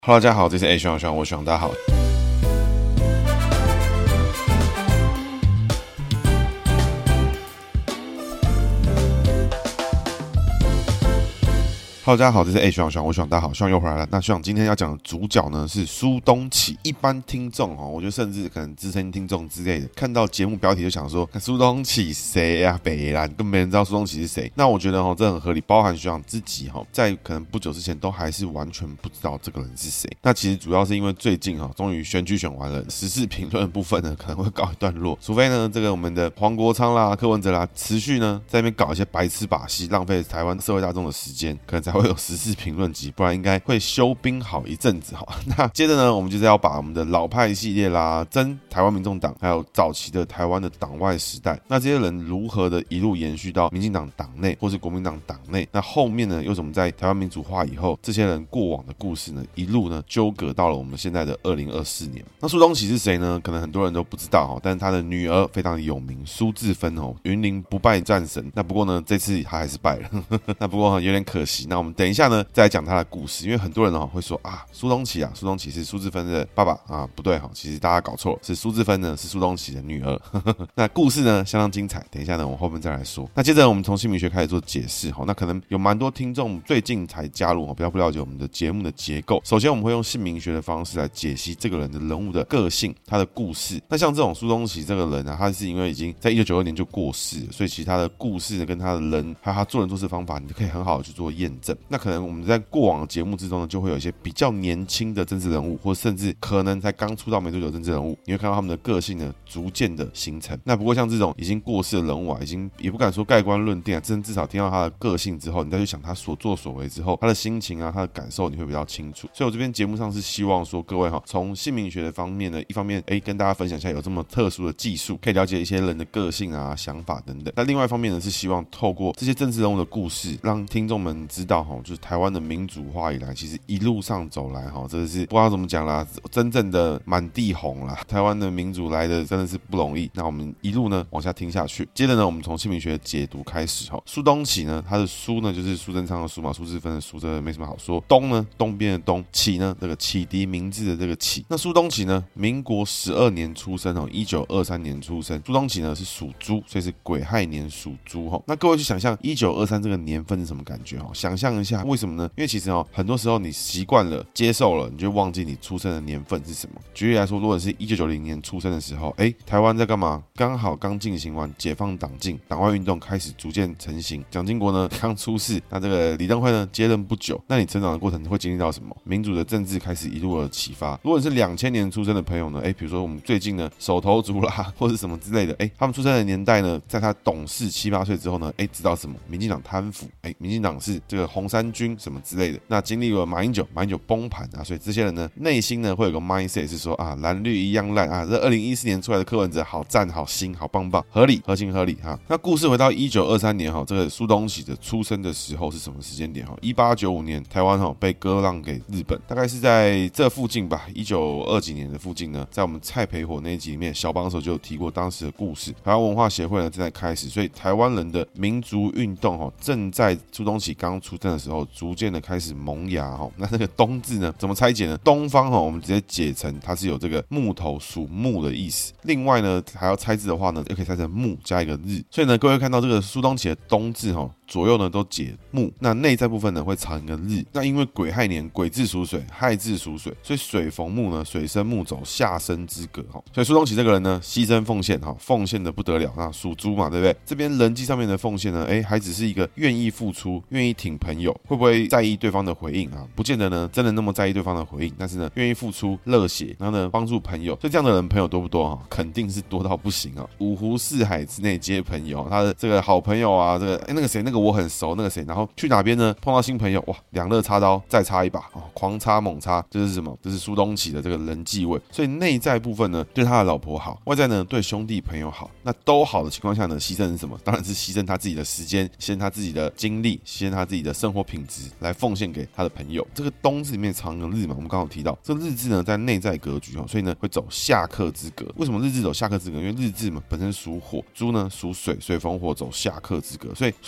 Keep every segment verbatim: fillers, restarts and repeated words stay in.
Hello， 大家好，这是 A 徐朗徐朗，我徐朗，大家好。Hello， 大家好，这是 A 徐朗徐朗，我徐朗，大家好，徐朗又回来了。那徐朗今天要讲的主角呢是苏东启。一般听众哦，我觉得甚至可能资深听众之类的，看到节目标题就想说，苏东启谁啊？北兰，根本没人知道苏东启是谁。那我觉得哦，这很合理，包含徐朗自己哈，在可能不久之前都还是完全不知道这个人是谁。那其实主要是因为最近哈，终于选举选完了，时事评论的部分呢可能会告一段落，除非呢这个我们的黄国昌啦、柯文哲啦，持续呢在那边搞一些白痴把戏，浪费台湾社会大众的时间，可能才会有时事评论集，不然应该会休兵好一阵子哈。那接着呢，我们就是要把我们的老派系列啦、真台湾民众党，还有早期的台湾的党外时代，那这些人如何的一路延续到民进党党内或是国民党党内，那后面呢又怎么在台湾民主化以后，这些人过往的故事呢，一路呢纠葛到了我们现在的二零二四年。那苏东启是谁呢？可能很多人都不知道哈，但是他的女儿非常有名，苏治芬哦，云林不败战神。那不过呢，这次他还是败了，呵呵，那不过有点可惜。那我们等一下呢，再来讲他的故事，因为很多人哦会说啊，苏东启啊，苏东启是苏治芬的爸爸啊，不对哈，其实大家搞错了，是苏治芬呢是苏东启的女儿。呵呵，那故事呢相当精彩，等一下呢我后面再来说。那接着我们从姓名学开始做解释哈，那可能有蛮多听众最近才加入，比较不了解我们的节目的结构。首先我们会用姓名学的方式来解析这个人的人物的个性，他的故事。那像这种苏东启这个人啊，他是因为已经在一九九二年就过世了，所以其实他的故事呢跟他的人还有他做人做事方法，你就可以很好的去做验证。那可能我们在过往的节目之中呢，就会有一些比较年轻的政治人物，或甚至可能才刚出道没多久的政治人物，你会看到他们的个性呢逐渐的形成。那不过像这种已经过世的人物啊，已经也不敢说盖棺论定啊，至少听到他的个性之后，你再去想他所作所为之后，他的心情啊，他的感受，你会比较清楚。所以我这边节目上是希望说各位哈，从姓名学的方面呢，一方面哎跟大家分享一下有这么特殊的技术，可以了解一些人的个性啊、想法等等。那另外一方面呢，是希望透过这些政治人物的故事，让听众们知道哈，就是台湾的民主化以来，其实一路上走来哈，这是不知道怎么讲啦，真正的满地红啦，台湾的民主来的真的是不容易。那我们一路呢往下听下去，接着呢，我们从姓名学的解读开始哈。苏东启呢，他的苏呢就是苏贞昌的苏嘛，苏治芬的苏，这个没什么好说。东呢，东边的东；启呢，这个启迪明智的这个启。那苏东启呢，民国十二年出生哦，一九二三年出生。苏东启呢是属猪，所以是癸亥年属猪哈。那各位去想象一九二三这个年份是什么感觉哈？想象一下，为什么呢？因为其实哦，很多时候你习惯了、接受了，你就忘记你出生的年份是什么。举例来说，如果是一九九零年出生的时候，哎，台湾在干嘛？刚好刚进行完解放党禁，党外运动开始逐渐成型，蒋经国呢刚出世，那这个李登辉呢接任不久，那你成长的过程会经历到什么？民主的政治开始一路的启发。如果你是两千年出生的朋友呢，哎，比如说我们最近呢手头足啦，或是什么之类的，哎，他们出生的年代呢，在他懂事七八岁之后呢，哎，知道什么？民进党贪腐，哎，民进党是这个红衫军什么之类的。那经历了马英九，马英九崩盘啊，所以这些人呢内心呢会有个 mindset 是说啊，蓝绿一样烂啊，这二零一四年出来的柯文哲好赞好新好棒棒，合理合情合理哈。那故事回到一九二三年哈，这个苏东启的出生的时候是什么时间点哈？一八九五年台湾哈被割让给日本，大概是在这附近吧，一九二几年的附近呢，在我们蔡培火那一集里面，小帮手就有提过当时的故事。台湾文化协会呢正在开始，所以台湾人的民族运动哈正在苏东启刚出生的时候逐渐的开始萌芽哈。那这个东字呢怎么拆解呢？东方哈我们直接解成它是有这个木头属木的意思，另外呢还要拆字的话呢，又可以拆成木加一个日，所以呢各位看到这个苏东启的东字哈左右呢都解木，那内在部分呢会藏一个日。那因为癸亥年，癸字属水，亥字属水，所以水逢木呢，水生木走下生之格哈。所以苏东启这个人呢，牺牲奉献哈，奉献的不得了。那属猪嘛，对不对？这边人际上面的奉献呢，哎，还只是一个愿意付出，愿意挺朋友，会不会在意对方的回应啊？不见得呢，真的那么在意对方的回应，但是呢，愿意付出热血，然后呢，帮助朋友。所以这样的人朋友多不多哈？肯定是多到不行啊！五湖四海之内皆朋友，他的这个好朋友啊，这个哎那个谁那个我很熟，那个谁，然后去哪边呢？碰到新朋友，哇，两肋插刀，再插一把哦，狂插猛插，这是什么？这是苏东启的这个人际味。所以内在部分呢，对他的老婆好；外在呢，对兄弟朋友好。那都好的情况下呢，牺牲是什么？当然是牺牲他自己的时间，牺牲他自己的精力，牺牲他自己的生活品质，来奉献给他的朋友。这个东字里面藏个日嘛，我们刚刚有提到，这个日字呢在内在格局哦，所以呢会走下克之格。为什么日字走下克之格？因为日字嘛本身属火，猪呢属水，水逢火走下克之格，所以苏东启的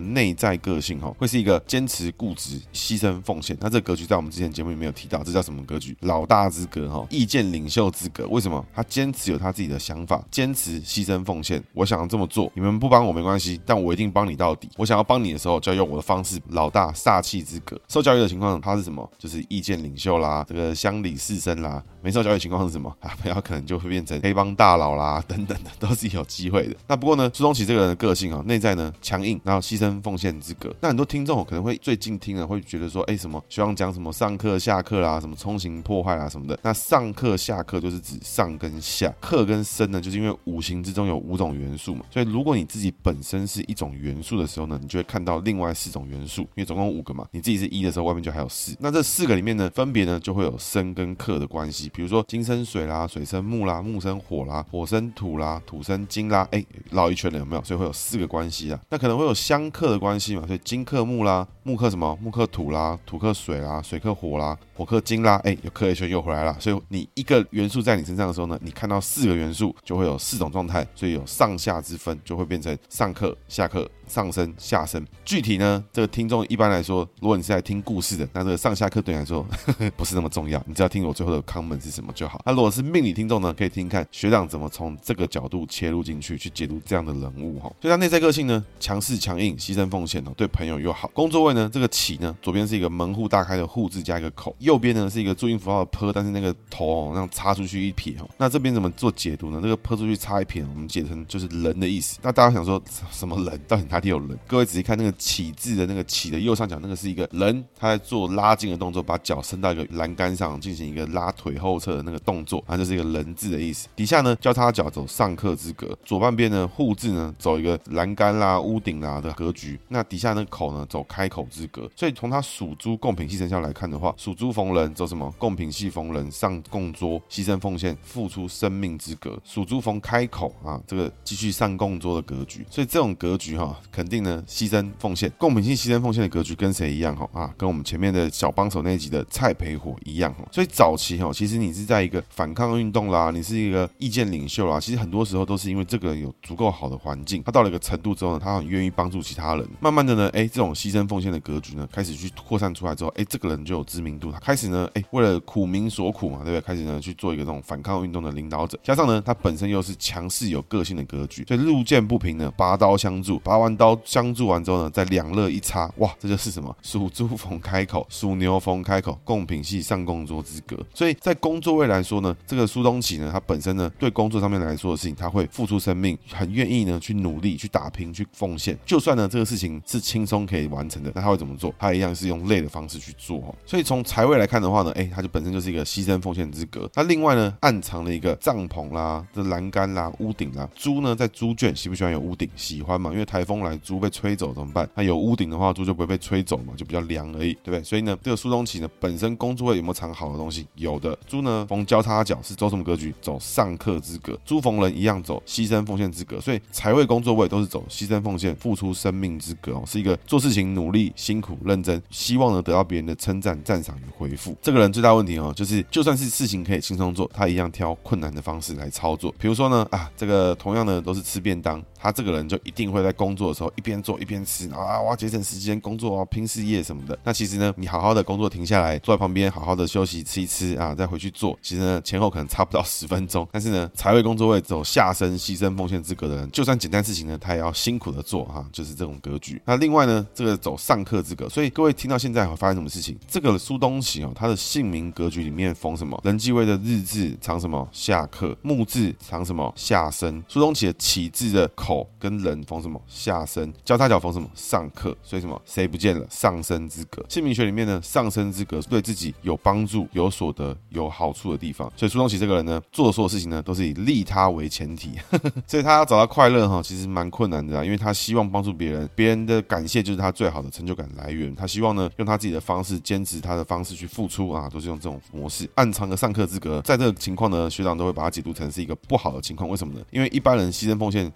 内在个性会是一个坚持固执牺牲奉献。那这个格局在我们之前节目里面有提到，这叫什么格局？老大之格，意见领袖之格。为什么？他坚持有他自己的想法，坚持牺牲奉献。我想要这么做，你们不帮我没关系，但我一定帮你到底。我想要帮你的时候就要用我的方式。老大煞气之格，受教育的情况他是什么？就是意见领袖啦，这个乡里士绅啦。没受教育的情况是什么啊？不要可能就会变成黑帮大佬啦等等的，都是有机会的。那不过呢，苏东启这个人的个性啊，内在呢强硬，然后牺牲奉献之格。那很多听众可能会最近听了会觉得说，哎，什么希望讲什么上课下课啦，什么冲刑破坏啦什么的。那上课下课就是指上跟下，课跟身呢，就是因为五行之中有五种元素嘛，所以如果你自己本身是一种元素的时候呢，你就会看到另外四种元素，因为总共五个嘛，你自己是一的时候，外面就还有四。那这四个里面呢，分别呢就会有生跟克的关系，比如说金生水啦，水生木啦，木生火啦，火生土啦，土生金啦，哎，绕一圈了有没有？所以会有四个关系啦。那可能会有相克的关系嘛，所以金克木啦，木克什么？木克土啦，土克水啦，水克火啦，火克金啦，哎，有克一圈又回来了。所以你一个元素在你身上的时候呢，你看到四个元素就会有四种状态，所以有上下之分，就会变成上克、下克、上升、下升。具体呢，这个听众一般来说，如果你是来听故事的，那这个上下克对你来说呵呵不是那么重要，你只要听我最后的 comment 是什么就好。那如果是命理听众呢，可以听听看学长怎么从这个角度切入进去，去解读这样的人物哈。所以他内在个性呢，强势强硬，牺牲奉献哦，对朋友又好。工作位呢，这个启呢，左边是一个门户大开的户字加一个口，右边呢是一个注音符号的坡，但是那个头哦，那样插出去一撇哦。那这边怎么做解读呢？这个坡出去插一撇，我们解成就是人的意思。那大家想说什么人？到底哪里有人？各位仔细看那个启字的那个启的右上角，那个是一个人，他在做拉筋的动作，把脚伸到一个栏杆上进行一个拉腿后侧的那个动作，它就是一个人字的意思。底下呢交叉脚走上克之格，左半边呢户字呢走一个栏杆啦、屋顶啦的格局。那底下那个口呢走开口之格。所以从他属猪供品系生肖来看的话，属猪逢人走什么？供品系逢人上供桌，牺牲奉献，付出生命之格。属猪逢开口啊，这个继续上供桌的格局。所以这种格局哈，肯定呢牺牲奉献，供品系牺牲奉献的格局跟谁一样哈啊？跟我们前面的小帮手那一集的蔡培火一样哈。所以早期哈，其实你是在一个反抗运动啦，你是一个意见领袖啦，其实很多时候都是因为这个人有足够好的环境，他到了一个程度之后呢，他很愿意帮助其他人。慢慢的呢，哎，这种牺牲奉献的格局呢，开始去扩散出来之后，哎，这个人就有知名度，他开始呢，哎，为了苦民所苦嘛，对不对？开始呢去做一个这种反抗运动的领导者，加上呢，他本身又是强势有个性的格局，所以路见不平呢，拔刀相助，拔完刀相助完之后呢，再两肋一插，哇，这就是什么？属猪逢开口，属牛逢开口，供品系上供桌之格。所以在工作位来说呢，这个苏东启呢，他本身呢，对工作上面来说的事情，他会付出生命，很愿意呢去努力、去打拼、去奉献。就算呢这个事情是轻松可以完成的，那他会怎么做？他一样是用累的方式去做。所以从财位来看的话呢，哎，他就本身就是一个牺牲奉献之格。那另外呢，暗藏了一个帐篷啦、这栏杆啦、屋顶啦。猪呢，在猪圈喜不喜欢有屋顶？喜欢嘛，因为台风来，猪被吹走怎么办？那有屋顶的话，猪就不会被吹走嘛，就比较凉而已，对不对？所以呢，这个苏东启呢，本身工作位有没有藏好的东西？有的。猪呢，逢交叉脚是走什么格局？走上克之格。猪逢人一样走牺牲奉献之格。所以财位工作位都是走牺牲奉献、付出生命之格哦，是一个做事情努力、辛苦、认真，希望呢得到别人的称赞、赞赏与回复。这个人最大问题哦，就是就算是事情可以轻松做，他一样挑困难的方式来操作。比如说呢，啊，这个同样呢都是吃便当，他这个人就一定会在工作的时候一边做一边吃啊，我要节省时间工作啊，拼事业什么的。那其实呢，你好好的工作停下来，坐在旁边好好的休息吃一吃啊，再回去做，其实呢前后可能差不到十分钟。但是呢，财位工作位走下身牺牲奉献之格的人，就算简单事情呢，他也要辛苦的做哈、啊，就是这种格局。那另外呢，这个走上克之格，所以各位听到现在会发生什么事情？这个苏东启哦，他的姓名格局里面逢什么？人际位的日字藏什么？下克，木字藏什么？下身。苏东启的启字的口跟人逢什么？下身。交叉脚逢什么？上克。所以什么？谁不见了？上升之格。姓名学里面呢，上升之格对自己有帮助、有所得、有好处的地方。所以苏东启这个人呢，做的所有事情呢，都是以利他为前提，所以他要找到快乐哈，其实蛮困难的啊，因为他希望帮助别人，别人的感谢就是他最好的成就感来源。他希望呢，用他自己的方式，坚持他的方式去付出啊，都是用这种模式。暗藏的上克之格，在这个情况呢，学长都会把它解读成是一个不好的情况。为什么呢？因为一般人牺牲奉献，奉献完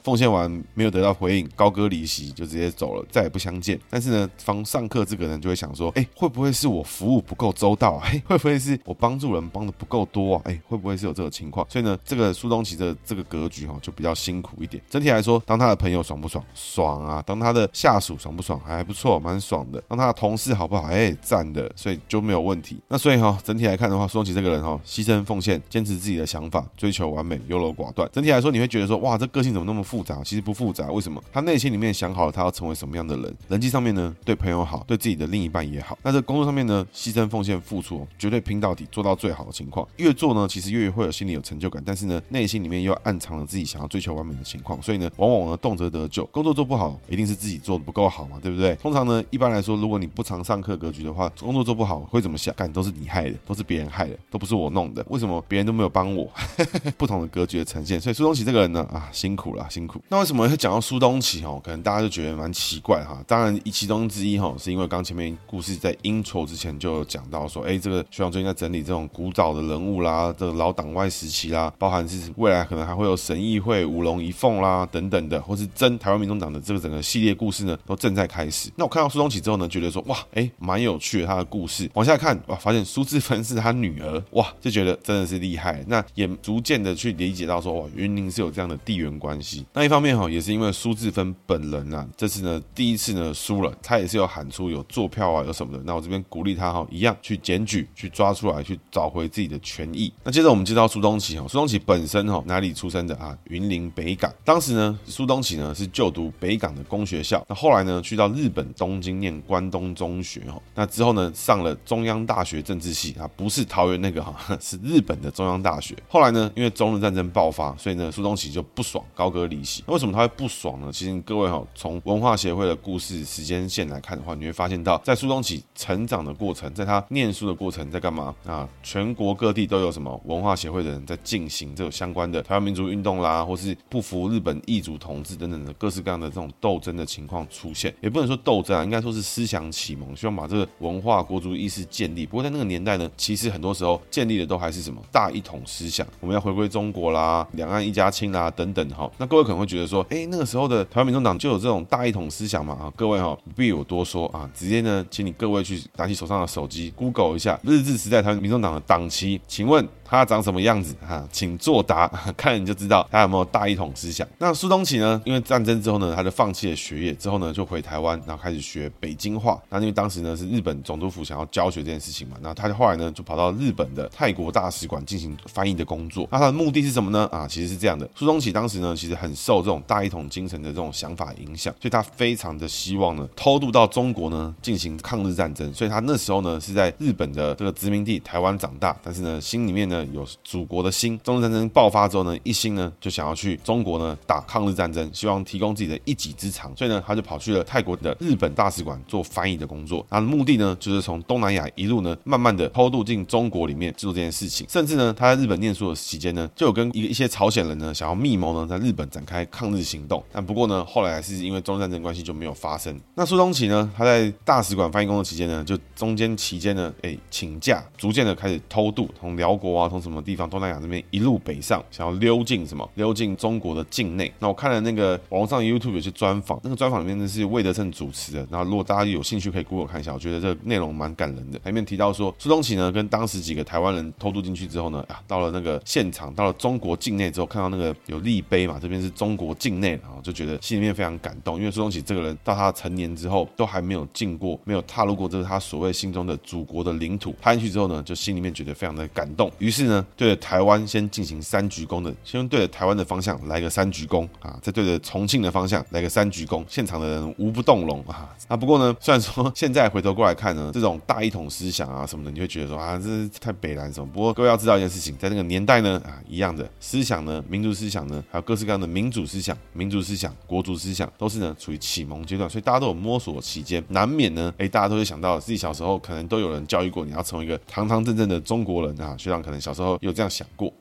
完没有得到回应，高歌离席就直接走了，再也不相见。但是呢，方上课这个人就会想说，哎，会不会是我服务不够周到啊？会不会是我帮助人帮的不够多啊？哎，会不会是有这个情况？所以呢，这个苏东启的这个格局哈就比较辛苦一点。整体来说，当他的朋友爽不爽？爽啊！当他的下属爽不爽？还不错，蛮爽的。当他的同事好不好？哎，赞的，所以就没有问题。那所以哈，整体来看的话，苏东启这个人哈，牺牲奉献，坚持自己的想法，追求完美，优柔寡断。整体来说，你会觉得说，哇，这个性怎么那么复杂？其实不复杂，为什么？他内心里面想好了，他要成为什么样的人。人际上面呢，对朋友好，对自己的另一半也好。那这工作上面呢，牺牲奉献付出，绝对拼到底，做到最好的情况。越做呢，其实越会有心里有成就感，但是呢，内心里面又暗藏了自己想要追求完美的情况，所以呢，往往呢动辄得咎。工作做不好，一定是自己做的不够好嘛，对不对？通常呢，一般来说，如果你不常上课格局的话，工作做不好会怎么想？干都是你害的，都是别人害的，都不是我弄的，为什么别人都没有帮我？不同的格局的呈现，所以苏东启这个人呢，啊，辛苦了，辛苦。那为什么会讲到苏东启哦？可能大家就觉得蛮奇怪哈。当然，其中之一哈，是因为刚前面故事在 intro 之前就有讲到说，哎，这个学长最近在整理这种古早的人物啦，这个老党外时期啦，包含是未来可能还会有审议会、五龙一凤啦等等的，或是真台湾民众党的这个整个系列故事呢，都正在开始。那我看到苏东启之后呢，觉得说哇，哎，蛮有趣的他的故事。往下看，哇，发现苏治芬是他女儿，哇，就觉得真的是厉害。那也逐渐的去理解到说，哇，云林是有这样的地缘关系。那一方面哈，也是因为苏治芬本人啊，这次呢第一次呢输了，他也是有喊出有做票啊，有什么的。那我这边鼓励他哈，一样去检举，去抓出来，去找回自己的权益。那接着我们介绍苏东启哈，苏东启本身哈哪里出生的啊？云林北港。当时呢，苏东启呢是就读北港的公学校，那后来呢去到日本东京念关东中学哈。那之后呢上了中央大学政治系啊，不是桃园那个哈，是日本的中央大学。后来呢，因为中日战争爆发，所以呢苏东启就不爽，高歌离席。那为什么他会不爽呢？其实各位哈，从文化协会的故事时间线来看的话，你会发现到，在苏东启成长的过程，在他念书的过程，在干嘛啊？全国各地都有什么文化协会的人在进行这种相关的台湾民族运动啦，或是不服日本异族统治等等的各式各样的这种斗争的情况出现。也不能说斗争啊，应该说是思想启蒙，希望把这个文化国族意识建立。不过在那个年代呢，其实很多时候建立的都还是什么大一统思想，我们要回归中国啦，两岸一家亲啦等等哈。那各位可能会觉得说，哎，那个时候的台湾民众党就有这种大一统思想嘛啊？各位哈，不必我多说啊，直接呢，请你各位去拿起手上的手机 ，Google 一下日治时代台湾民众党的党旗，请问他长什么样子啊？请作答，看你就知道他有没有大一统思想。那苏东启呢，因为战争之后呢，他就放弃了学业，之后呢就回台湾，然后开始学北京话。那因为当时呢是日本总督府想要教学这件事情嘛，那他后来呢就跑到日本的泰国大使馆进行翻译的工作。那他的目的是什么呢？啊，其实是这样的，苏东启当时呢其实很受这种大一统精神的这种想法影响，所以他非常的希望呢偷渡到中国呢进行抗日战争。所以他那时候呢是在日本的这个殖民地台湾长大，但是呢心里面呢有祖国的心。中日战争爆发之后呢，一心呢就想要去中国呢打抗日战争，希望提供自己的一己之长。所以呢他就跑去了泰国的日本大使馆做翻译的工作。他的目的呢就是从东南亚一路呢慢慢的偷渡进中国里面做这件事情。甚至呢他在日本念书的期间呢，就有跟一一些朝鲜人呢想要密谋呢在日本展开抗日行动。但不过呢后来还是因为中日战争关系就没有发生。那苏东启呢他在大使馆翻译工作期间呢，就中间期间呢哎请假，逐渐的开始偷渡，从辽国啊，从什么地方东南亚这边一路北上，想要溜进什么溜进中国的境内。那我看了那个网络上 YouTube 有些专访，那个专访里面呢是魏德胜主持的。然后如果大家有兴趣可以 Google 看一下，我觉得这个内容蛮感人的。里面提到说苏东启呢跟当时几个台湾人偷渡进去之后呢，啊到了那个现场，到了中国境内之后，看到那个有立碑嘛，这边是中国境内，然后就觉得心里面非常感动。因为苏东启这个人到他成年之后都还没有进过，没有踏入过这是他所谓心中的祖国的领土。踏进去之后呢，就心里面觉得非常的感动。于是呢，对着台湾先进行三鞠躬的，先对着台湾的方向来个三鞠躬啊，再对着重庆的方向来个三鞠躬，现场的人无不动容啊。啊，不过呢，虽然说现在回头过来看呢，这种大一统思想啊什么的，你会觉得说啊，这是太北蓝什么。不过各位要知道一件事情，在那个年代呢啊，一样的思想呢，民族思想呢，还有各式各样的民主思想、民族思想、国族思想，都是呢处于启蒙阶段，所以大家都有摸索期间，难免呢，哎，大家都会想到自己小时候可能都有人教育过你要成为一个堂堂正正的中国人啊。学长可能小时候有这样想过。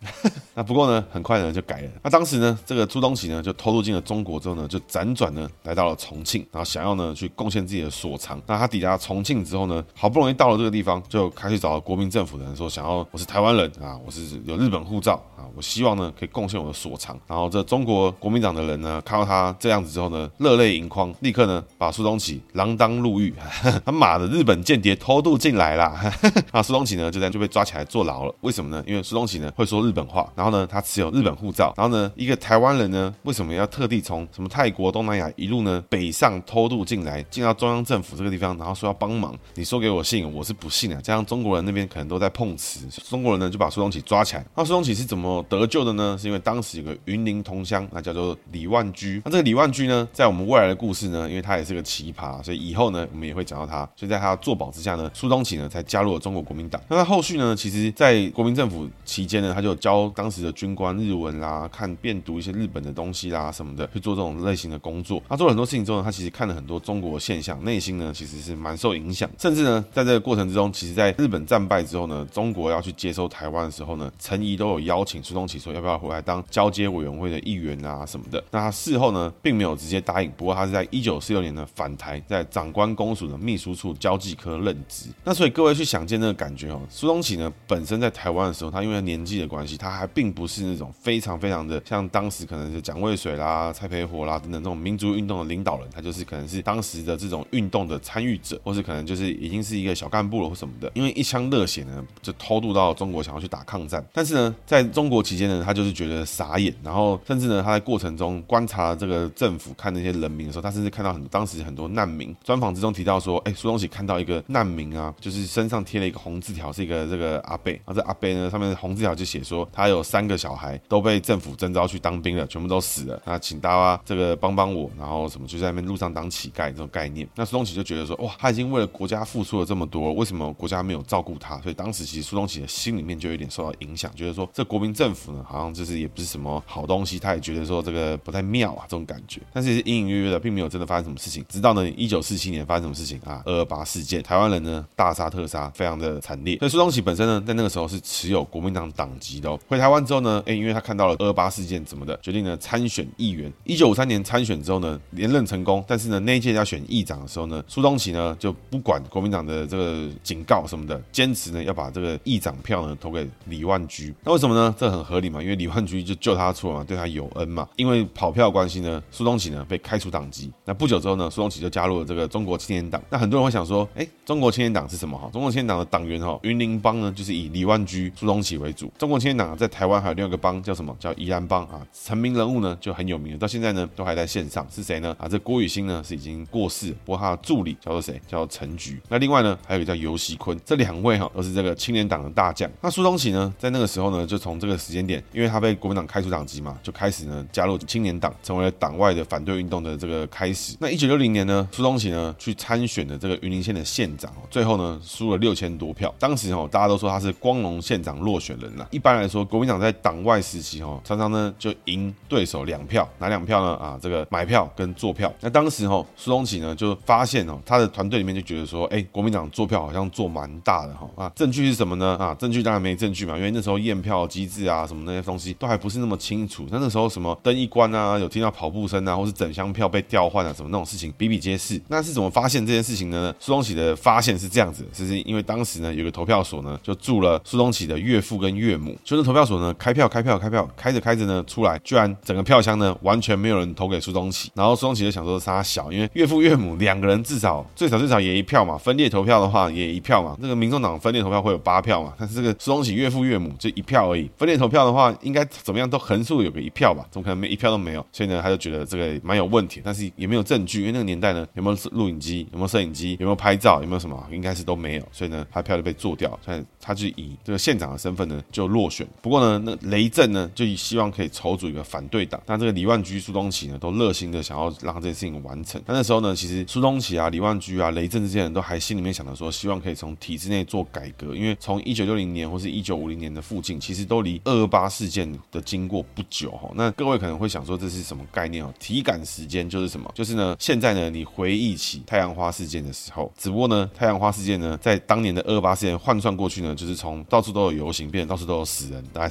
那不过呢，很快呢就改了。那当时呢，这个苏东启呢就偷渡进了中国之后呢，就辗转呢来到了重庆，然后想要呢去贡献自己的所长。那他抵达重庆之后呢，好不容易到了这个地方，就开始找国民政府的人说，想要我是台湾人啊，我是有日本护照啊，我希望呢可以贡献我的所长。然后这中国国民党的人呢，看到他这样子之后呢，热泪盈眶，立刻呢把苏东启锒铛入狱。他妈的，日本间谍偷渡进来啦！那苏东启呢就这样就被抓起来坐牢了。为什么呢？因为苏东启呢会说日本话，然后呢他持有日本护照，然后呢一个台湾人呢为什么要特地从什么泰国、东南亚一路呢北上偷渡进来，进到中央政府这个地方，然后说要帮忙？你说给我信，我是不信啊！加上中国人那边可能都在碰瓷，中国人呢就把苏东启抓起来。那苏东启是怎么得救的呢？是因为当时有个云林同乡，那叫做李万居。那这个李万居呢，在我们未来的故事呢，因为他也是个奇葩，所以以后呢我们也会讲到他。所以在他的作保之下呢，苏东启呢才加入了中国国民党。那他后续呢，其实在国民政府期间呢，他就教当时的军官日文啦，看遍读一些日本的东西啦什么的，去做这种类型的工作。他做了很多事情之后呢，他其实看了很多中国的现象，内心呢其实是蛮受影响。甚至呢，在这个过程之中，其实在日本战败之后呢，中国要去接收台湾的时候呢，陈仪都有邀请苏东启说要不要回来当交接委员会的议员啊什么的。那他事后呢，并没有直接答应，不过他是在一九四六年呢返台，在长官公署的秘书处交际科任职。那所以各位去想见那个感觉哦，苏东启呢本身在台湾的时候，他因为年纪的关系，他还并不是那种非常非常的像当时可能是蒋渭水啦、蔡培火啦等等这种民族运动的领导人，他就是可能是当时的这种运动的参与者，或是可能就是已经是一个小干部了或什么的。因为一腔热血呢，就偷渡到中国想要去打抗战。但是呢，在中国期间呢，他就是觉得傻眼，然后甚至呢，他在过程中观察这个政府看那些人民的时候，他甚至看到很多当时很多难民。专访之中提到说，哎，苏东启看到一个难民啊，就是身上贴了一个红字条，是一个这个阿伯，然后这阿伯呢上面红字条就写说，他有三个小孩都被政府征召去当兵了，全部都死了，那请大家这个帮帮我，然后什么就在那边路上当乞丐这种概念。那苏东启就觉得说，哇，他已经为了国家付出了这么多，为什么国家没有照顾他？所以当时其实苏东启的心里面就有点受到影响，觉得说这国民政府呢，好像就是也不是什么好东西，他也觉得说这个不太妙啊这种感觉。但是也是隐隐约约的，并没有真的发生什么事情。直到呢一九四七年发生什么事情啊？二二八事件，台湾人呢大杀特杀，非常的惨烈。所以苏东启本身呢，在那个时候是持有国民党党籍的哦。回台湾之后呢，哎，因为他看到了二二八事件怎么的，决定呢参选议员。一九五三年参选之后呢，连任成功。但是呢，那一届要选议长的时候呢，苏东启呢就不管国民党的这个警告什么的，坚持呢要把这个议长票呢投给李万居。那为什么呢？这很合理嘛，因为李万居就救他出来嘛，对他有恩嘛。因为跑票的关系呢，苏东启呢被开除党籍。那不久之后呢，苏东启就加入了这个中国青年党。那很多人会想说，哎，中国青年党是什么？哈，中国青年党的党员哈，云林帮呢就是以李万居、苏东启为主。中国青年党在台湾还有另外一个帮叫什么？叫宜兰帮啊。成名人物呢就很有名了，到现在呢都还在线上。是谁呢？啊，这郭雨新呢是已经过世了，不过他的助理叫做谁？叫做陈菊。那另外呢还有一个叫游锡堃，这两位哈都是这个青年党的大将。那苏东启呢，在那个时候呢，就从这个时间点，因为他被国民党开除党籍嘛，就开始呢加入青年党，成为了党外的反对运动的这个开始。那一九六零年呢，苏东启呢去参选的这个云林县的县长，最后呢输了六千多票。当时哦，大家都说他是光荣县长落选人啦。一般来说，国民党在党外时期哦，常常呢就赢对手两票，哪两票呢？啊，这个买票跟坐票。那当时哦，苏东启呢就发现哦，他的团队里面就觉得说，哎，国民党坐票好像做蛮大的哈啊，证据是什么呢？啊，证据当然没证据嘛，因为那时候验票机制啊什么那些东西都还不是那么清楚。那那时候什么灯一关啊，有听到跑步声啊，或是整箱票被调换啊，什么那种事情比比皆是。那是怎么发现这件事情呢？苏东启的发现是这样子，就是因为当时呢有个投票所呢就住了苏东启的岳父跟岳母，就是投票所呢开票开票开票开着开着呢出来，居然整个票箱呢完全没有人投给苏东启。然后苏东启就想说杀小，因为岳父岳母两个人至少最少最少也一票嘛，分裂投票的话也一票嘛。这个民众党分裂投票会有八票嘛，但是这个苏东启岳父岳母就一票而已，分裂投票的话应该怎么样都横竖有个一票吧，怎么可能没一票都没有？所以呢他就觉得这个蛮有问题，但是也没有证据，因为那个年代呢有没有录影机，有没有摄影机，有没有拍照，有没有什么，应该是都没有，所以呢他票就被做掉，所以他就以这个县长的身份呢就落选。不过呢那雷震呢就希望可以筹组一个反对党，那这个李万居、苏东启呢都热心的想要让这件事情完成。但那时候呢其实苏东启啊、李万居啊、雷震这些人都还心里面想着说，希望可以从体制内做改革，因为从一九六零年或是一九五零年的附近，其实都离二二八事件的经过不久。那各位可能会想说这是什么概念哦？体感时间就是什么？就是呢现在呢你回忆起太阳花事件的时候，只不过呢太阳花事件呢在当年的二二八事件换算过去呢，就是从到处都有游行变成到处都有死人，大概是这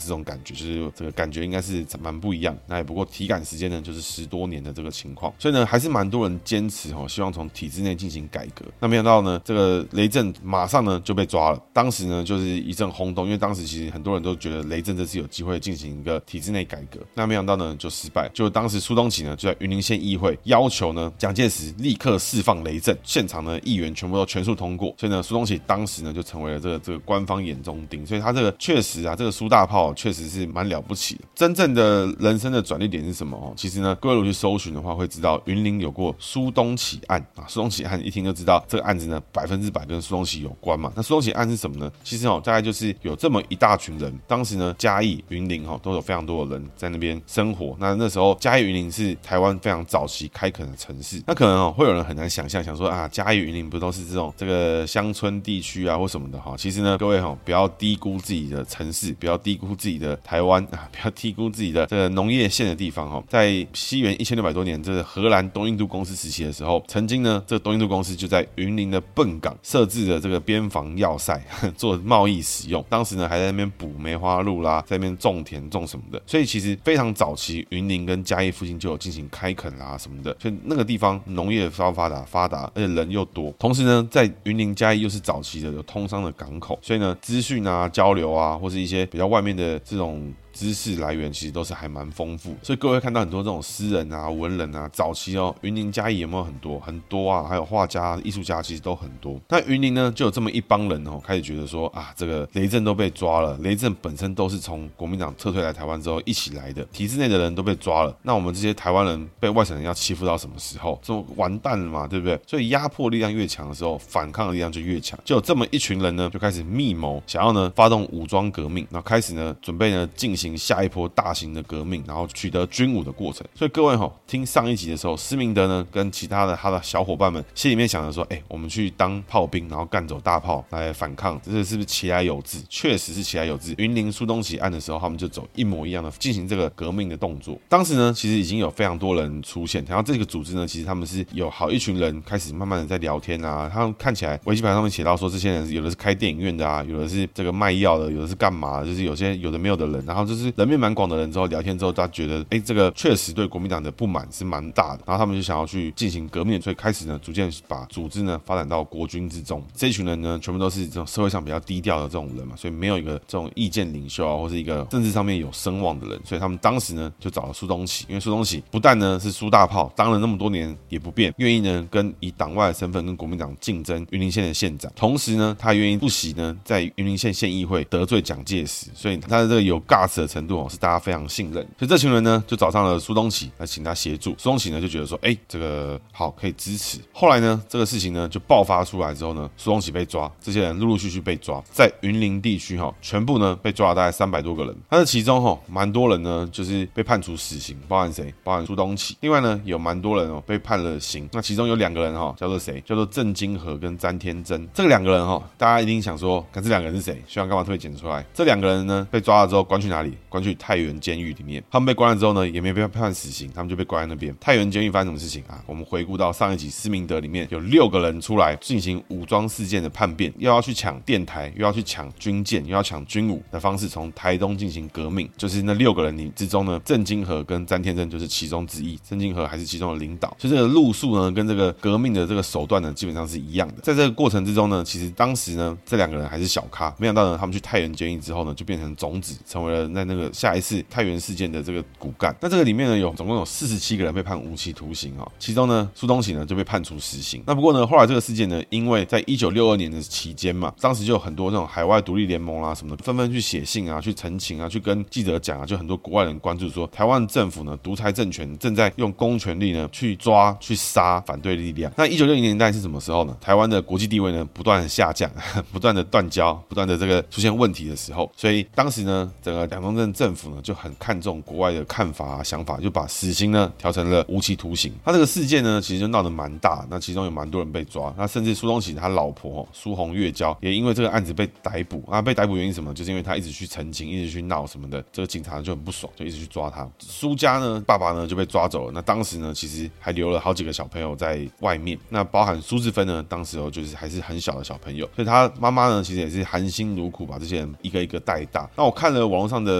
种感觉，就是这个感觉应该是蛮不一样。那也不过体感时间呢，就是十多年的这个情况，所以呢，还是蛮多人坚持哦，希望从体制内进行改革。那没想到呢，这个雷震马上呢就被抓了。当时呢就是一阵轰动，因为当时其实很多人都觉得雷震这次有机会进行一个体制内改革。那没想到呢就失败，就当时苏东启呢就在云林县议会要求呢蒋介石立刻释放雷震，现场呢议员全部都全数通过，所以呢苏东启当时呢就成为了这个这个官方眼中钉。所以他这个确实啊，这个苏大炮确实是蛮了不起的。真正的人生的转捩点是什么哦？其实呢，各位如果去搜寻的话，会知道云林有过苏东启案啊。苏东启案一听就知道这个案子呢百分之百跟苏东启有关嘛。那苏东启案是什么呢？其实哦，大概就是有这么一大群人，当时呢嘉义、云林哦都有非常多的人在那边生活。那那时候嘉义、云林是台湾非常早期开垦的城市。那可能哦会有人很难想象，想说啊嘉义、云林不都是这种这个乡村地区啊或什么的哈？其实呢，各位哈不要低估自己的城市，不要低估自己的台湾啊，不要低估自己的这个农业县的地方哈。在西元一千六百多年，这个荷兰东印度公司时期的时候，曾经呢这个东印度公司就在云林的笨港设置了这个边防要塞做贸易使用。当时呢还在那边捕梅花鹿啦，在那边种田种什么的，所以其实非常早期，云林跟嘉义附近就有进行开垦啦什么的，所以那个地方农业稍发达发达，而且人又多。同时呢，在云林嘉义又是早期的有通商的港口，所以呢资讯啊交流啊，或是一些比较外面的这种知识来源其实都是还蛮丰富，所以各位会看到很多这种诗人啊、文人啊，早期哦，云林嘉义有没有很多很多啊？还有画家、艺术家其实都很多。那云林呢，就有这么一帮人哦，开始觉得说啊，这个雷震都被抓了，雷震本身都是从国民党撤退来台湾之后一起来的，体制内的人都被抓了，那我们这些台湾人被外省人要欺负到什么时候？这完蛋了嘛，对不对？所以压迫力量越强的时候，反抗的力量就越强。就有这么一群人呢，就开始密谋，想要呢发动武装革命，然后开始呢准备呢进行下一波大型的革命，然后取得军武的过程。所以各位哈、哦，听上一集的时候，施明德呢跟其他的他的小伙伴们心里面想着说，哎，我们去当炮兵，然后干走大炮来反抗，这是不是其来有自？确实是其来有自。云林苏东启案的时候，他们就走一模一样的进行这个革命的动作。当时呢，其实已经有非常多人出现，然后这个组织呢，其实他们是有好一群人开始慢慢的在聊天啊。他们看起来维基百科上面写到说，这些人有的是开电影院的啊，有的是这个卖药的，有的是干嘛，就是有些有的没有的人，然后就是人面蛮广的人之后聊天之后，大家觉得，哎，这个确实对国民党的不满是蛮大的，然后他们就想要去进行革命，所以开始呢，逐渐把组织呢发展到国军之中。这一群人呢，全部都是这种社会上比较低调的这种人嘛，所以没有一个这种意见领袖啊，或是一个政治上面有声望的人，所以他们当时呢就找了苏东启，因为苏东启不但呢是苏大炮，当了那么多年也不变，愿意呢跟以党外的身份跟国民党竞争云林县的县长，同时呢他愿意不惜呢在云林县县议会得罪蒋介石，所以他的这个有 guts 的程度哦是大家非常信任，所以这群人呢就找上了苏东启来请他协助。苏东启呢就觉得说，哎，这个好可以支持。后来呢这个事情呢就爆发出来之后呢，苏东启被抓，这些人陆陆续续被抓，在云林地区哈、哦，全部呢被抓了大概三百多个人。但是其中哈、哦，蛮多人呢就是被判处死刑，包含谁？包含苏东启。另外呢有蛮多人哦被判了刑。那其中有两个人哈、哦，叫做谁？叫做郑经和跟詹天真。这个两个人哈、哦，大家一定想说，看这两个人是谁？希望干嘛特别剪出来？这两个人呢被抓了之后关去哪里？关去太原监狱里面。他们被关了之后呢，也没被判死刑，他们就被关在那边。太原监狱发生什么事情啊？我们回顾到上一集施明德里面有六个人出来进行武装事件的叛变，又要去抢电台，又要去抢军舰，又要抢军武的方式从台东进行革命。就是那六个人之中呢，郑经和跟詹天真就是其中之一，郑经和还是其中的领导。所以这个路数呢，跟这个革命的这个手段呢，基本上是一样的。在这个过程之中呢，其实当时呢，这两个人还是小咖，没想到呢，他们去太原监狱之后呢，就变成种子，成为了在那个下一次太原事件的这个骨干。那这个里面呢，有总共有四十七个人被判无期徒刑啊、哦，其中呢，苏东启呢就被判处死刑。那不过呢，后来这个事件呢，因为在一九六二年的期间嘛，当时就有很多那种海外独立联盟啦、啊、什么的，纷纷去写信啊，去陈情啊，去跟记者讲啊，就很多国外人关注说，台湾政府呢，独裁政权正在用公权力呢去抓、去杀反对力量。那一九六零年代是什么时候呢？台湾的国际地位呢不断的下降，不断的断交，不断的这个出现问题的时候，所以当时呢，整个蒋中正政府呢就很看重国外的看法啊、想法，就把死刑呢调成了无期徒刑。他这个事件呢，其实就闹得蛮大，那其中有蛮多人被抓，那甚至苏东启他老婆、哦、苏洪月娇也因为这个案子被逮捕啊。被逮捕原因什么？就是因为他一直去澄清，一直去闹什么的，这个警察就很不爽，就一直去抓他。苏家呢，爸爸呢就被抓走了。那当时呢，其实还留了好几个小朋友在外面，那包含苏志芬呢，当时哦就是还是很小的小朋友，所以他妈妈呢其实也是含辛茹苦把这些人一个一个带大。那我看了网络上的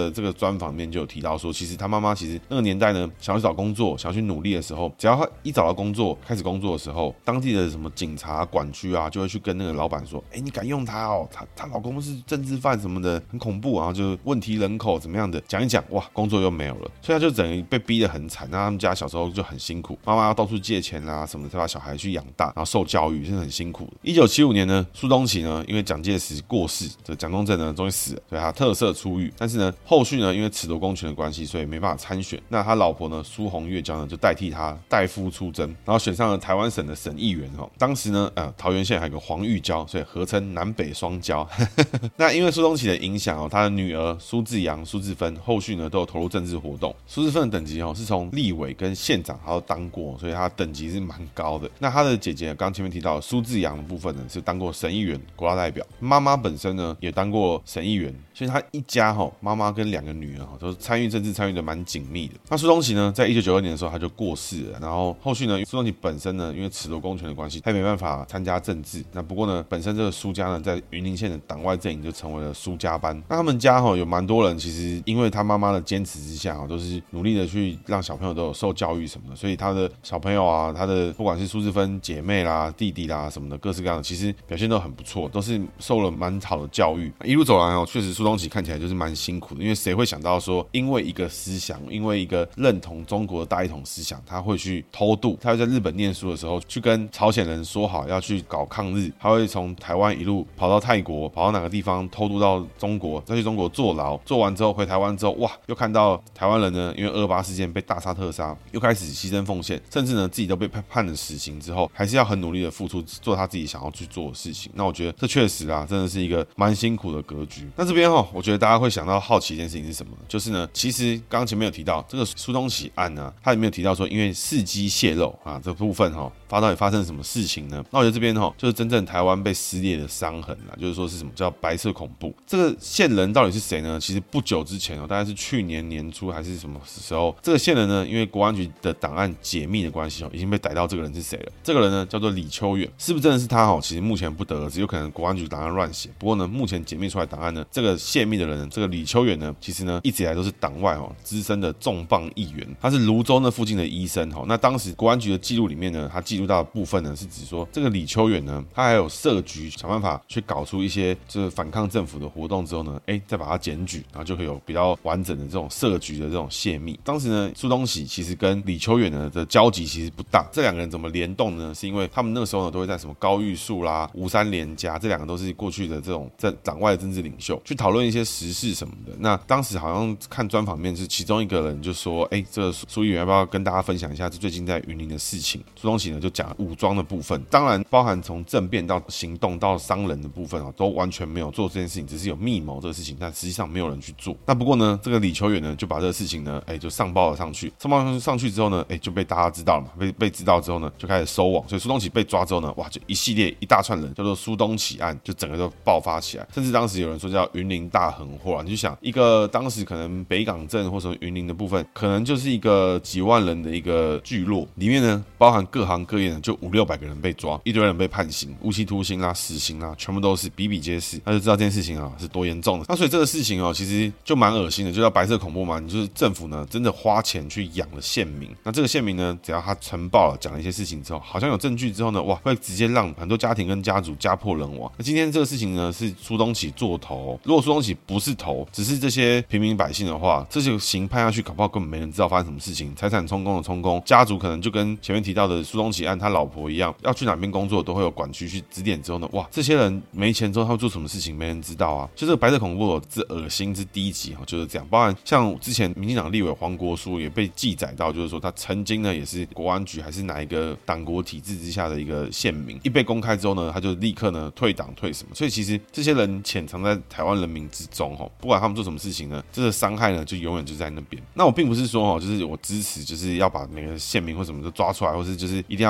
的这个专访里面就有提到说，其实他妈妈其实那个年代呢，想要去找工作，想要去努力的时候，只要他一找到工作，开始工作的时候，当地的什么警察、管区啊，就会去跟那个老板说，哎，你敢用他哦？他他老公是政治犯什么的，很恐怖，然后就问题人口怎么样的，讲一讲，哇，工作又没有了，所以他就整个被逼得很惨。那他们家小时候就很辛苦，妈妈要到处借钱啊什么的，才把小孩去养大，然后受教育，是很辛苦的。一九七五年呢，苏东启呢，因为蒋介石过世，这蒋中正呢终于死了，所以他特赦出狱。但是呢，后续呢，因为褫夺公权的关系，所以没办法参选。那他老婆呢，苏洪月娇呢，就代替他代夫出征，然后选上了台湾省的省议员哦。当时呢，呃，桃园县还有个黄玉娇，所以合称南北双娇。那因为苏东启的影响哦，他的女儿苏志阳、苏志芬后续呢都有投入政治活动。苏志芬的等级哦是从立委跟县长他都当过，所以他等级是蛮高的。那他的姐姐刚前面提到的苏志阳的部分呢，是当过省议员、国大代表，妈妈本身呢也当过省议员，所以他一家哈、哦，妈妈跟两个女儿哈都参与政治，参与的蛮紧密的。那苏东启呢，在一九九二年的时候他就过世了，然后后续呢，苏东启本身呢，因为褫夺公权的关系，他也没办法参加政治。那不过呢，本身这个苏家呢，在云林县的党外阵营就成为了苏家班。那他们家哈、哦、有蛮多人，其实因为他妈妈的坚持之下、哦，都是努力的去让小朋友都有受教育什么的，所以他的小朋友啊，他的不管是苏志芬姐妹啦、弟弟啦什么的，各式各样的，其实表现都很不错，都是受了蛮好的教育。一路走来哦，确实苏东启看起来就是蛮辛苦的，因为谁会想到说，因为一个思想，因为一个认同中国的大一统思想，他会去偷渡，他会在日本念书的时候去跟朝鲜人说好要去搞抗日，他会从台湾一路跑到泰国，跑到哪个地方偷渡到中国，再去中国坐牢，做完之后回台湾之后，哇，又看到台湾人呢，因为二二八事件被大杀特杀，又开始牺牲奉献，甚至呢自己都被判了死刑之后，还是要很努力的付出，做他自己想要去做的事情。那我觉得这确实啊，真的是一个蛮辛苦的格局。那这边哈、哦，我觉得大家会想到好奇一件事情是什么？就是呢，其实刚刚前面有提到这个苏东启案呢、啊，它里面有提到说，因为事机泄露啊，这部分哈、哦，发到底发生什么事情呢？那我觉得这边哈、哦，就是真正台湾被撕裂的伤痕啦，就是说是什么叫白色恐怖？这个线人到底是谁呢？其实不久之前哦，大概是去年年初还是什么时候，这个线人呢，因为国安局的档案解密的关系哦，已经被逮到这个人是谁了。这个人呢叫做李秋远，是不是真的是他哦？其实目前不得而知，有可能国安局档案乱写。不过呢，目前解密出来档案呢，这个泄密的人，这个李秋远呢，其实呢一直以来都是党外哦资深的重磅议员，他是泸州那附近的医生哦。那当时国安局的记录里面呢，他记录到的部分呢，是指说这个李秋远呢，他还有设局想办法去搞出一些就是反抗政府的活动之后呢，哎，再把它检举，然后就可以有比较完整的这种设局的这种泄密。当时呢，苏东启其实跟李秋远呢的交集其实不大，这两个人怎么联动呢？是因为他们那个时候呢，都会在什么高玉树啦、吴三连家，这两个都是过去的这种在党外的政治领袖，去讨论一些时事什么的。那当时好像看专访面是其中一个人就说，哎，这个苏议员要不要跟大家分享一下这最近在云林的事情？苏东启呢就讲武装的部分，当然包含从政变到行动到伤人的部分啊，都完全没有做这件事情，只是有密谋这个事情，但实际上没有人去做。那不过呢，这个李秋远呢就把这个事情呢，哎，就上报了上去，上报上去之后呢，哎，就被大家知道了嘛，被被知道之后呢，就开始收网，所以苏东启被抓之后呢，哇，就一系列一大串人叫做苏东启案，就整个都爆发起来，甚至当时有人说叫云林大横祸啊，你就想一个当时可能北港镇或者云林的部分，可能就是一个几万人的一个聚落，里面呢包含各行各业呢，就五六百个人被抓，一堆人被判刑，无期徒刑啦、死刑啦，全部都是比比皆是，那就知道这件事情啊是多严重的。那所以这个事情哦，其实就蛮恶心的，就叫白色恐怖嘛。你就是政府呢真的花钱去养了县民，那这个县民呢，只要他呈报了讲了一些事情之后，好像有证据之后呢，哇，会直接让很多家庭跟家族家破人亡。那今天这个事情呢，是苏东启做头，如果苏东启不是头，只是这些平民百姓的话，这些刑判下去，搞不好根本没人知道发生什么事情，财产充公的充公，家族可能就跟前面提到的苏东启案他老婆一样，要去哪边工作都会有管区去指点之后呢，哇，这些人没钱之后他会做什么事情，没人知道啊。就这个白色恐怖之恶心之低级就是这样。包含像之前民进党立委黄国书也被记载到，就是说他曾经呢也是国安局还是哪一个党国体制之下的一个县民，一被公开之后呢，他就立刻呢退党退什么。所以其实这些人潜藏在台湾人民之中，不管他们做什么事情呢，这个伤害呢就永远就在那边。那我并不是说就是我支持就是要把每个县民或什么都抓出来，或是就是一定要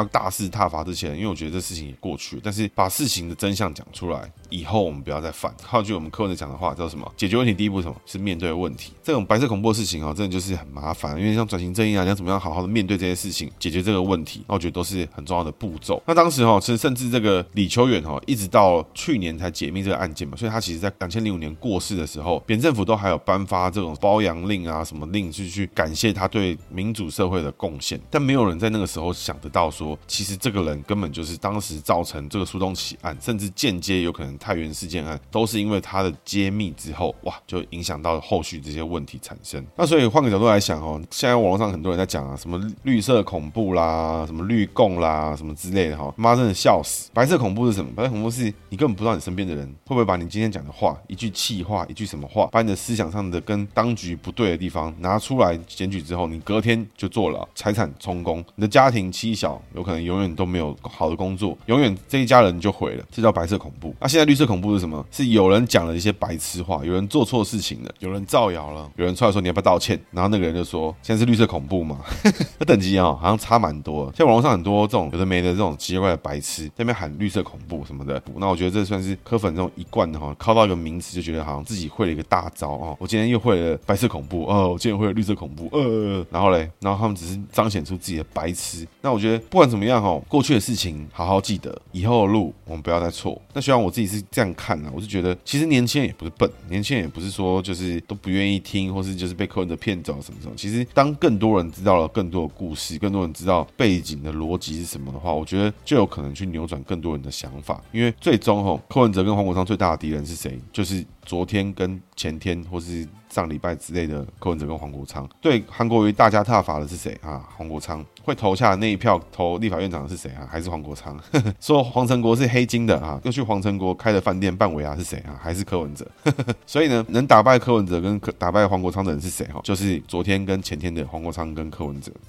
要大肆挞伐这些人，因为我觉得这事情也过去了，但是把事情的真相讲出来，以后我们不要再犯。套句我们柯文哲讲的话叫什么？解决问题第一步是什么？是面对问题。这种白色恐怖的事情哦，真的就是很麻烦，因为像转型正义啊，你要怎么样好好的面对这些事情，解决这个问题，那我觉得都是很重要的步骤。那当时哦，甚至这个李秋远哦，一直到去年才解密这个案件嘛，所以他其实在两千零五年过世的时候，扁政府都还有颁发这种褒扬令啊，什么令去去感谢他对民主社会的贡献，但没有人在那个时候想得到说，其实这个人根本就是当时造成这个苏东起案，甚至间接有可能太原事件案，都是因为他的揭秘之后，哇，就影响到后续这些问题产生。那所以换个角度来想哦，现在网络上很多人在讲啊，什么绿色恐怖啦，什么绿共啦，什么之类的哈，妈真的笑死。白色恐怖是什么？白色恐怖是你根本不知道你身边的人会不会把你今天讲的话，一句气话，一句什么话，把你的思想上的跟当局不对的地方拿出来检举之后，你隔天就坐牢，财产充公，你的家庭妻小有可能永远都没有好的工作，永远这一家人就毁了，这叫白色恐怖。那、啊、现在绿色恐怖是什么？是有人讲了一些白痴话，有人做错事情了，有人造谣了，有人出来说你要不要道歉，然后那个人就说现在是绿色恐怖嘛，那等级哦好像差蛮多的。像网络上很多这种有的没的这种奇怪的白痴在那边喊绿色恐怖什么的，那我觉得这算是柯粉这种一贯的哈，靠到一个名词就觉得好像自己会了一个大招哦，我今天又会了白色恐怖哦，我今天会了绿色恐怖呃，然后嘞，然后他们只是彰显出自己的白痴。那我觉得不管怎么样哦，过去的事情好好记得，以后的路我们不要再错。那虽然我自己是这样看啊，我是觉得其实年轻人也不是笨，年轻人也不是说就是都不愿意听，或是就是被柯文哲骗走什么什么。其实当更多人知道了更多的故事，更多人知道背景的逻辑是什么的话，我觉得就有可能去扭转更多人的想法。因为最终哦，柯文哲跟黄国昌最大的敌人是谁？就是昨天跟前天或是上礼拜之类的柯文哲跟黄国昌。对韩国瑜大家挞伐的是谁啊？黄国昌。会投下那一票投立法院长的是谁啊？还是黄国昌。说黄成国是黑金的啊，又去黄成国开的饭店办尾牙是谁啊？还是柯文哲。所以呢，能打败柯文哲跟打败黄国昌的人是谁？就是昨天跟前天的黄国昌跟柯文哲。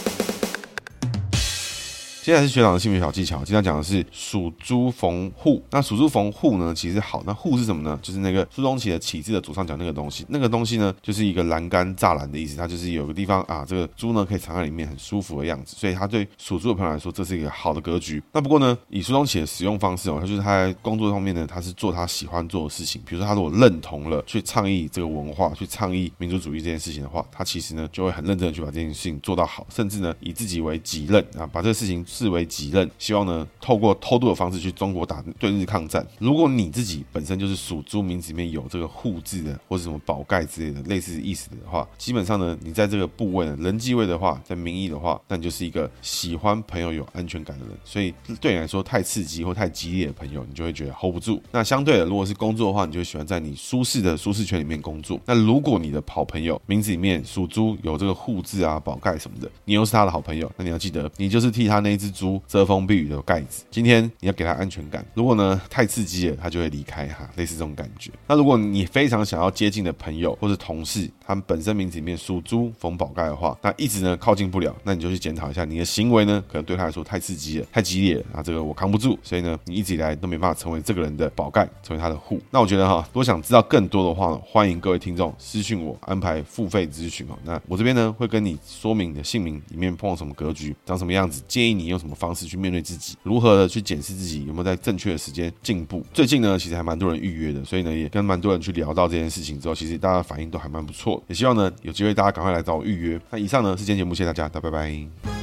接下来是学长的性别小技巧，今天讲的是属猪逢户。那属猪逢户呢，其实好。那户是什么呢？就是那个苏东起的起字的左上角那个东西。那个东西呢，就是一个栏杆栅栏的意思。它就是有个地方啊，这个猪呢可以藏在里面，很舒服的样子。所以它对属猪的朋友来说，这是一个好的格局。那不过呢，以苏东起的使用方式哦，他就是他在工作上面呢，他是做他喜欢做的事情。比如说他如果认同了去倡议这个文化，去倡议民族主义这件事情的话，他其实呢就会很认真的去把这件事情做到好，甚至呢以自己为己任啊，把这个事情视为己任，希望呢透过偷渡的方式去中国打对日抗战。如果你自己本身就是属猪，名字里面有这个户字的，或是什么宝盖之类的类似意思的话，基本上呢，你在这个部位呢，人际位的话，在名义的话，那你就是一个喜欢朋友有安全感的人。所以对你来说，太刺激或太激烈的朋友，你就会觉得 hold 不住。那相对的，如果是工作的话，你就会喜欢在你舒适的舒适圈里面工作。那如果你的好朋友名字里面属猪有这个户字啊、宝盖什么的，你又是他的好朋友，那你要记得，你就是替他那一只猪遮风避雨的盖子。今天你要给他安全感，如果呢太刺激了，他就会离开哈，类似这种感觉。那如果你非常想要接近的朋友或是同事，他们本身名字里面属猪逢宝盖的话，那一直呢靠近不了，那你就去检讨一下你的行为呢，可能对他来说太刺激了、太激烈了，啊，这个我扛不住，所以呢，你一直以来都没办法成为这个人的宝盖，成为他的户。那我觉得哈，如果想知道更多的话呢，欢迎各位听众私讯我，安排付费咨询哦。那我这边呢会跟你说明你的姓名里面碰到什么格局，长什么样子，建议你用什么方式去面对自己，如何的去检视自己有没有在正确的时间进步。最近呢，其实还蛮多人预约的，所以呢，也跟蛮多人去聊到这件事情之后，其实大家的反应都还蛮不错的。也希望呢，有机会大家赶快来找我预约。那以上呢是今天节目，谢谢大家，大家拜拜。